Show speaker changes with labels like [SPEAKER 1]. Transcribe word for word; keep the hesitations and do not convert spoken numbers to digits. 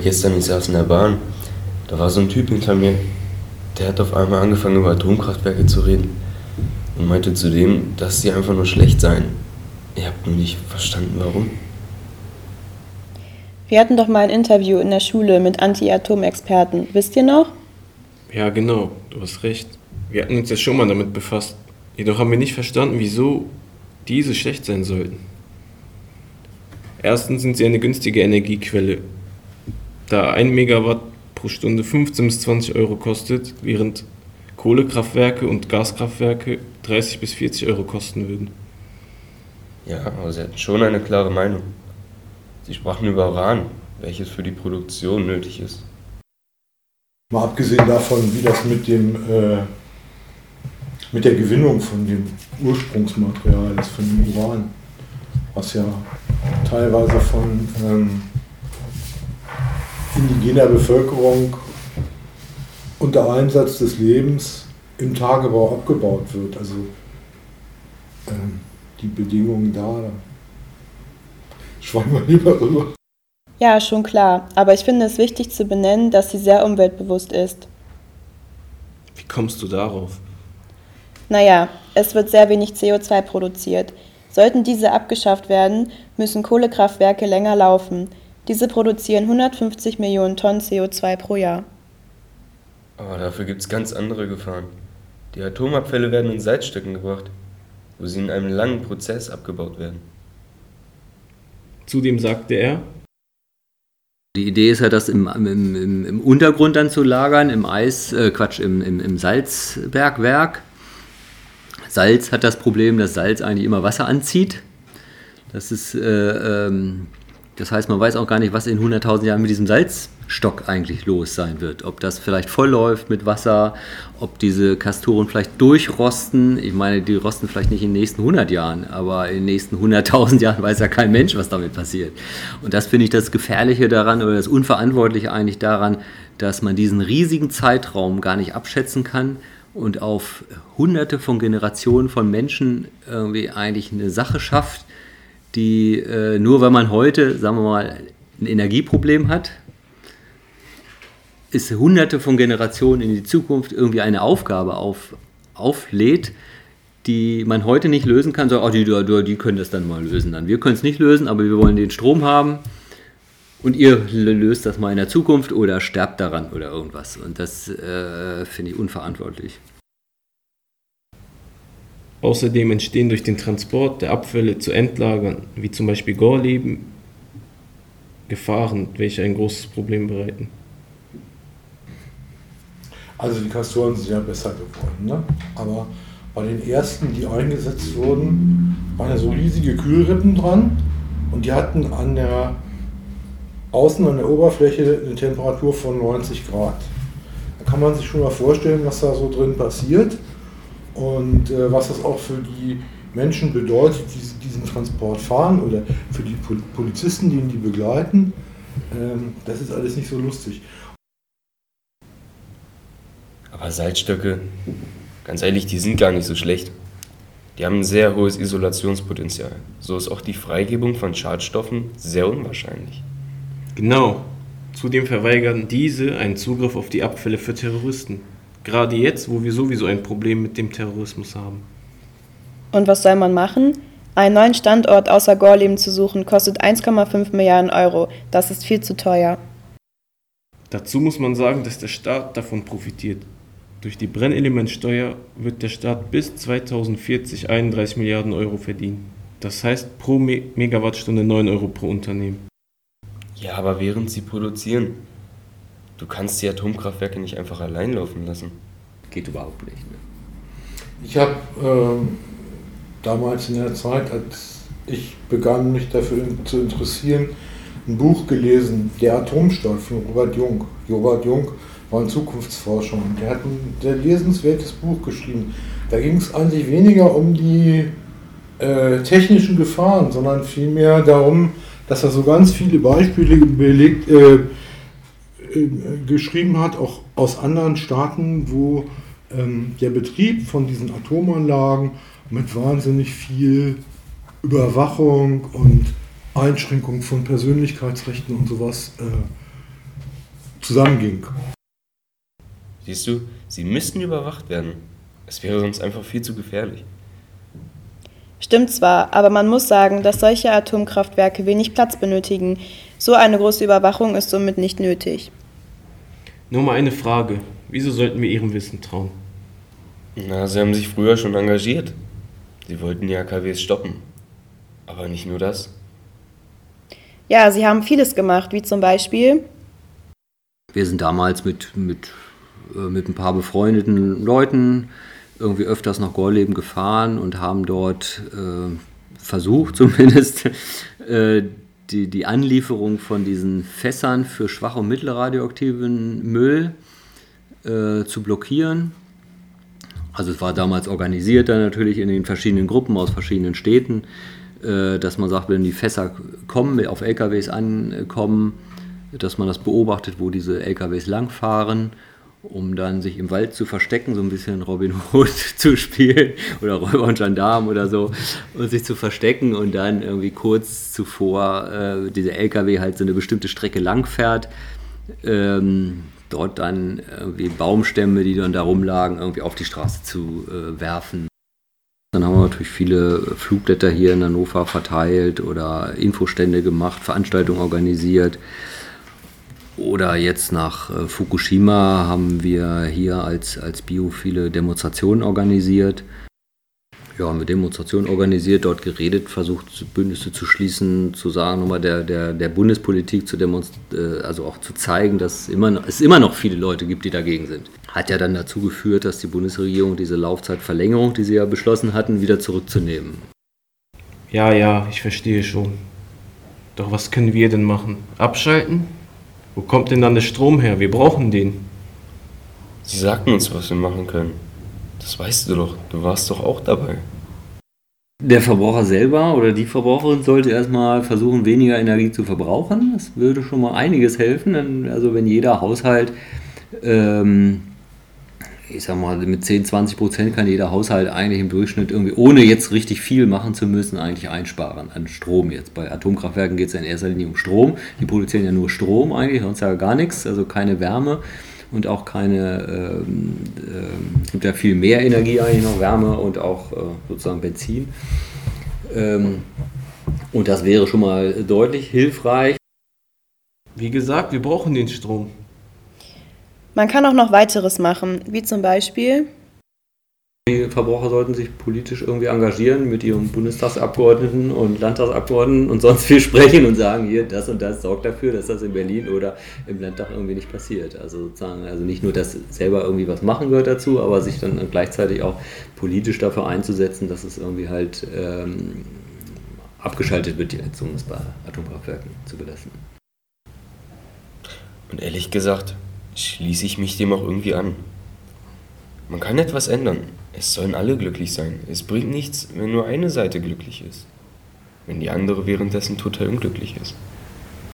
[SPEAKER 1] Gestern, ich saß in der Bahn, da war so ein Typ hinter mir, der hat auf einmal angefangen über Atomkraftwerke zu reden und meinte zudem, dass sie einfach nur schlecht seien. Ihr habt nur nicht verstanden, warum.
[SPEAKER 2] Wir hatten doch mal ein Interview in der Schule mit Anti-Atom-Experten, wisst ihr noch?
[SPEAKER 3] Ja, genau, du hast recht. Wir hatten uns ja schon mal damit befasst. Jedoch haben wir nicht verstanden, wieso diese schlecht sein sollten. Erstens sind sie eine günstige Energiequelle, da ein Megawatt pro Stunde fünfzehn bis zwanzig Euro kostet, während Kohlekraftwerke und Gaskraftwerke dreißig bis vierzig Euro kosten würden.
[SPEAKER 1] Ja, aber sie hatten schon eine klare Meinung. Sie sprachen über Uran, welches für die Produktion nötig ist.
[SPEAKER 4] Mal abgesehen davon, wie das mit dem äh, mit der Gewinnung von dem Ursprungsmaterial ist, von dem Uran, was ja teilweise von ähm, indigener Bevölkerung unter Einsatz des Lebens im Tagebau abgebaut wird. Also ähm, die Bedingungen da, da schweigen wir lieber rüber.
[SPEAKER 2] Ja, schon klar, aber ich finde es wichtig zu benennen, dass sie sehr umweltbewusst ist.
[SPEAKER 3] Wie kommst du darauf?
[SPEAKER 2] Naja, es wird sehr wenig C O zwei produziert. Sollten diese abgeschafft werden, müssen Kohlekraftwerke länger laufen. Diese produzieren hundertfünfzig Millionen Tonnen C O zwei pro Jahr.
[SPEAKER 1] Aber dafür gibt es ganz andere Gefahren. Die Atomabfälle werden in Salzstöcken gebracht, wo sie in einem langen Prozess abgebaut werden.
[SPEAKER 3] Zudem sagte er,
[SPEAKER 5] die Idee ist ja, das im, im, im Untergrund dann zu lagern, im Eis, äh Quatsch, im, im, im Salzbergwerk. Salz hat das Problem, dass Salz eigentlich immer Wasser anzieht. Das ist, äh, ähm, das heißt, man weiß auch gar nicht, was in hunderttausend Jahren mit diesem Salzstock eigentlich los sein wird. Ob das vielleicht voll läuft mit Wasser, ob diese Kastoren vielleicht durchrosten. Ich meine, die rosten vielleicht nicht in den nächsten hundert Jahren, aber in den nächsten hunderttausend Jahren weiß ja kein Mensch, was damit passiert. Und das finde ich das Gefährliche daran oder das Unverantwortliche eigentlich daran, dass man diesen riesigen Zeitraum gar nicht abschätzen kann und auf hunderte von Generationen von Menschen irgendwie eigentlich eine Sache schafft, die äh, nur weil man heute, sagen wir mal, ein Energieproblem hat, ist hunderte von Generationen in die Zukunft irgendwie eine Aufgabe auf, auflädt, die man heute nicht lösen kann. So, oh, die, die, die können das dann mal lösen. Dann. Wir können es nicht lösen, aber wir wollen den Strom haben und ihr löst das mal in der Zukunft oder sterbt daran oder irgendwas. Und das äh, finde ich unverantwortlich.
[SPEAKER 3] Außerdem entstehen durch den Transport der Abfälle zu Endlagern, wie zum Beispiel Gorleben, Gefahren, welche ein großes Problem bereiten.
[SPEAKER 4] Also die Kastoren sind ja besser geworden, ne? Aber bei den ersten, die eingesetzt wurden, waren ja so riesige Kühlrippen dran und die hatten an der außen an der Oberfläche eine Temperatur von neunzig Grad. Da kann man sich schon mal vorstellen, was da so drin passiert und äh, was das auch für die Menschen bedeutet, die diesen Transport fahren oder für die Polizisten, die ihn begleiten. Ähm, das ist alles nicht so lustig.
[SPEAKER 1] Aber Salzstöcke, ganz ehrlich, die sind gar nicht so schlecht. Die haben ein sehr hohes Isolationspotenzial. So ist auch die Freigebung von Schadstoffen sehr unwahrscheinlich.
[SPEAKER 3] Genau. Zudem verweigern diese einen Zugriff auf die Abfälle für Terroristen. Gerade jetzt, wo wir sowieso ein Problem mit dem Terrorismus haben.
[SPEAKER 2] Und was soll man machen? Einen neuen Standort außer Gorleben zu suchen, kostet eins Komma fünf Milliarden Euro. Das ist viel zu teuer.
[SPEAKER 3] Dazu muss man sagen, dass der Staat davon profitiert. Durch die Brennelementsteuer wird der Staat bis zweitausendvierzig einunddreißig Milliarden Euro verdienen. Das heißt pro Me- Megawattstunde neun Euro pro Unternehmen.
[SPEAKER 1] Ja, aber während sie produzieren, du kannst die Atomkraftwerke nicht einfach allein laufen lassen.
[SPEAKER 5] Geht überhaupt nicht. Ne?
[SPEAKER 4] Ich habe äh, damals in der Zeit, als ich begann, mich dafür zu interessieren, ein Buch gelesen, Der Atomstaat von Robert Jung. Robert Jung war ein Zukunftsforscher und der hat ein sehr lesenswertes Buch geschrieben. Da ging es eigentlich weniger um die äh, technischen Gefahren, sondern vielmehr darum, dass er so ganz viele Beispiele belegt, äh, äh, geschrieben hat, auch aus anderen Staaten, wo ähm, der Betrieb von diesen Atomanlagen mit wahnsinnig viel Überwachung und Einschränkung von Persönlichkeitsrechten und sowas äh, zusammenging.
[SPEAKER 1] Siehst du, sie müssten überwacht werden. Es wäre sonst einfach viel zu gefährlich.
[SPEAKER 2] Stimmt zwar, aber man muss sagen, dass solche Atomkraftwerke wenig Platz benötigen. So eine große Überwachung ist somit nicht nötig.
[SPEAKER 3] Nur mal eine Frage. Wieso sollten wir ihrem Wissen trauen?
[SPEAKER 1] Na, sie haben sich früher schon engagiert. Sie wollten die A K Ws stoppen. Aber nicht nur das.
[SPEAKER 2] Ja, sie haben vieles gemacht, wie zum Beispiel...
[SPEAKER 5] Wir sind damals mit, mit, äh, mit ein paar befreundeten Leuten irgendwie öfters nach Gorleben gefahren und haben dort äh, versucht, zumindest äh, die, die Anlieferung von diesen Fässern für schwach- und mittelradioaktiven Müll äh, zu blockieren. Also es war damals organisiert dann natürlich in den verschiedenen Gruppen aus verschiedenen Städten, äh, dass man sagt, wenn die Fässer kommen, auf L K Ws ankommen, dass man das beobachtet, wo diese L K Ws langfahren, um dann sich im Wald zu verstecken, so ein bisschen Robin Hood zu spielen oder Räuber und Gendarm oder so, und sich zu verstecken und dann irgendwie kurz zuvor äh, dieser L K W halt so eine bestimmte Strecke langfährt, ähm, dort dann irgendwie Baumstämme, die dann da rumlagen, irgendwie auf die Straße zu äh, werfen. Dann haben wir natürlich viele Flugblätter hier in Hannover verteilt oder Infostände gemacht, Veranstaltungen organisiert. Oder jetzt nach äh, Fukushima haben wir hier als, als Bio viele Demonstrationen organisiert. Ja, haben wir Demonstrationen organisiert, dort geredet, versucht Bündnisse zu schließen, zu sagen, nochmal der, der, der Bundespolitik zu demonstrieren, äh, also auch zu zeigen, dass immer noch, es immer noch viele Leute gibt, die dagegen sind. Hat ja dann dazu geführt, dass die Bundesregierung diese Laufzeitverlängerung, die sie ja beschlossen hatten, wieder zurückzunehmen.
[SPEAKER 3] Ja, ja, ich verstehe schon. Doch was können wir denn machen? Abschalten? Wo kommt denn dann der Strom her? Wir brauchen den.
[SPEAKER 1] Sie sagten uns, was wir machen können. Das weißt du doch. Du warst doch auch dabei.
[SPEAKER 5] Der Verbraucher selber oder die Verbraucherin sollte erstmal versuchen, weniger Energie zu verbrauchen. Das würde schon mal einiges helfen. Also wenn jeder Haushalt, ähm, ich sag mal, mit zehn, zwanzig Prozent kann jeder Haushalt eigentlich im Durchschnitt irgendwie, ohne jetzt richtig viel machen zu müssen, eigentlich einsparen an Strom jetzt. Bei Atomkraftwerken geht es ja in erster Linie um Strom. Die produzieren ja nur Strom eigentlich, sonst ja gar nichts, also keine Wärme und auch keine, ähm, äh, es gibt ja viel mehr Energie eigentlich noch, Wärme und auch äh, sozusagen Benzin. Ähm, und das wäre schon mal deutlich hilfreich.
[SPEAKER 3] Wie gesagt, wir brauchen den Strom.
[SPEAKER 2] Man kann auch noch weiteres machen, wie zum Beispiel...
[SPEAKER 5] Die Verbraucher sollten sich politisch irgendwie engagieren, mit ihren Bundestagsabgeordneten und Landtagsabgeordneten und sonst viel sprechen und sagen, hier, das und das sorgt dafür, dass das in Berlin oder im Landtag irgendwie nicht passiert. Also sozusagen, also nicht nur, dass selber irgendwie was machen gehört dazu, aber sich dann gleichzeitig auch politisch dafür einzusetzen, dass es irgendwie halt ähm, abgeschaltet wird, die Heizung, um es bei Atomkraftwerken zu belassen.
[SPEAKER 1] Und ehrlich gesagt, schließe ich mich dem auch irgendwie an. Man kann etwas ändern. Es sollen alle glücklich sein. Es bringt nichts, wenn nur eine Seite glücklich ist. Wenn die andere währenddessen total unglücklich ist.